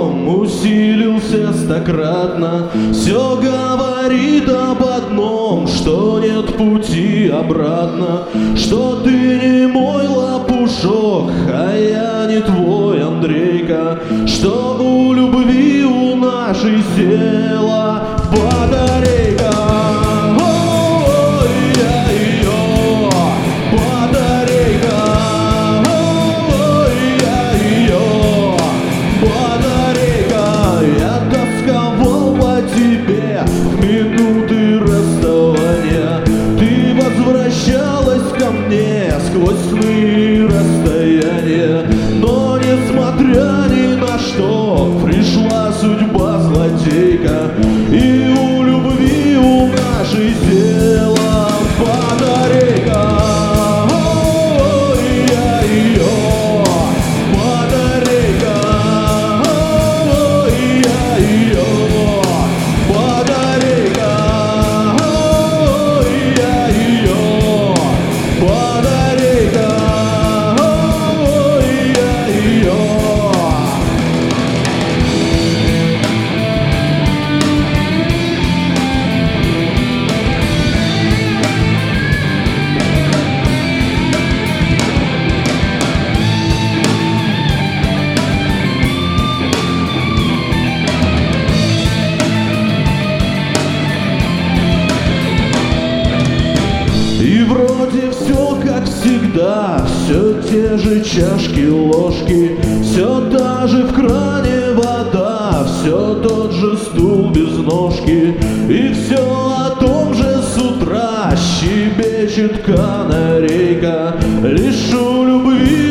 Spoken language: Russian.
огнем усилился стократно. Все говорит об одном, что нет пути обратно, что ты не мой лопушок, а я не твой Андрейка, что у любви у нашей села батарейка. Сквозь сны расстояния, но несмотря ни на что, пришла судьба злодейка, и у любви у нашей села батарейка. И вроде все как всегда, все те же чашки, ложки, все та же в кране вода, все тот же стул без ножки, и все о том же с утра щебечет канарейка. Лишь у любви